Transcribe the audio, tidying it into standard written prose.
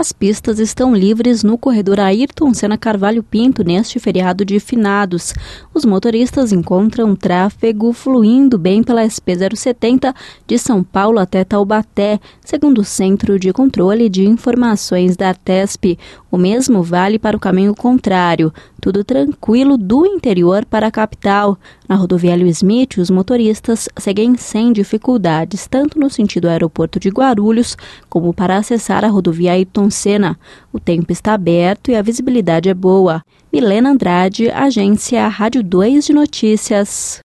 As pistas estão livres no corredor Ayrton Senna Carvalho Pinto neste feriado de finados. Os motoristas encontram tráfego fluindo bem pela SP-070 de São Paulo até Taubaté, segundo o Centro de Controle de Informações da Artesp. O mesmo vale para o caminho contrário, tudo tranquilo do interior para a capital. Na rodovia Hélio Smith, os motoristas seguem sem dificuldades, tanto no sentido aeroporto de Guarulhos, como para acessar a rodovia Ayrton Senna. O tempo está aberto e a visibilidade é boa. Milena Andrade, Agência Rádio 2 de Notícias.